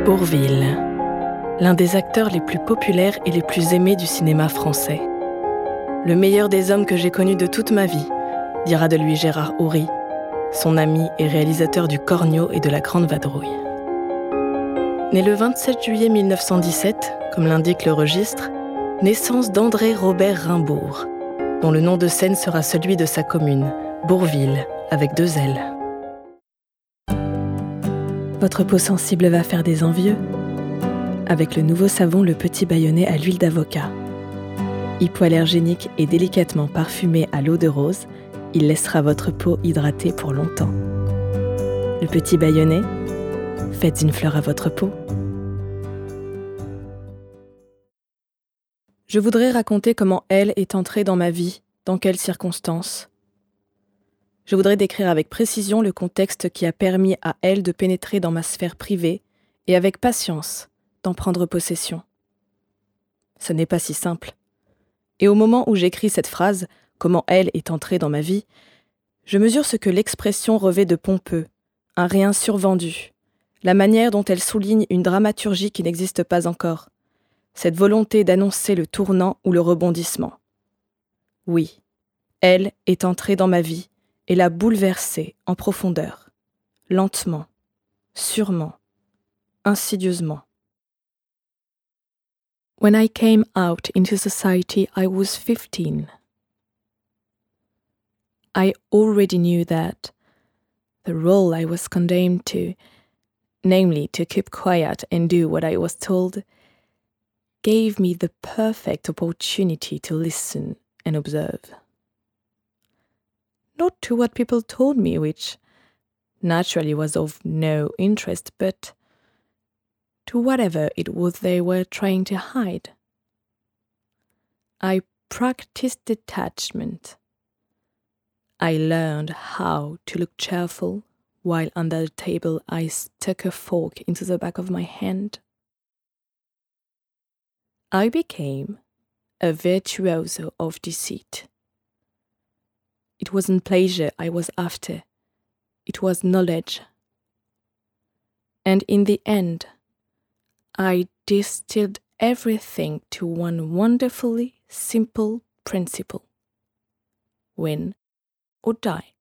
Bourvil, l'un des acteurs les plus populaires et les plus aimés du cinéma français. Le meilleur des hommes que j'ai connus de toute ma vie, dira de lui Gérard Houry, son ami et réalisateur du Cornio et de la Grande Vadrouille. Né le 27 juillet 1917, comme l'indique le registre, naissance d'André Robert Rimbourg, dont le nom de scène sera celui de sa commune, Bourvil, avec 2 L. Votre peau sensible va faire des envieux? Avec le nouveau savon Le Petit Bayonnais à l'huile d'avocat. Hypoallergénique et délicatement parfumé à l'eau de rose, il laissera votre peau hydratée pour longtemps. Le Petit Bayonnais, faites une fleur à votre peau. Je voudrais raconter comment elle est entrée dans ma vie, dans quelles circonstances. Je voudrais décrire avec précision le contexte qui a permis à elle de pénétrer dans ma sphère privée et avec patience d'en prendre possession. Ce n'est pas si simple. Et au moment où j'écris cette phrase, comment elle est entrée dans ma vie, je mesure ce que l'expression revêt de pompeux, un rien survendu, la manière dont elle souligne une dramaturgie qui n'existe pas encore, cette volonté d'annoncer le tournant ou le rebondissement. Oui, elle est entrée dans ma vie et l'a bouleversée en profondeur, lentement, sûrement, insidieusement. When I came out into society, I was 15. I already knew that the role I was condemned to, namely to keep quiet and do what I was told, gave me the perfect opportunity to listen and observe. Not to what people told me, which naturally was of no interest, but to whatever it was they were trying to hide. I practiced detachment. I learned how to look cheerful, while under the table I stuck a fork into the back of my hand. I became a virtuoso of deceit. It wasn't pleasure I was after, it was knowledge. And in the end, I distilled everything to one wonderfully simple principle: win or die.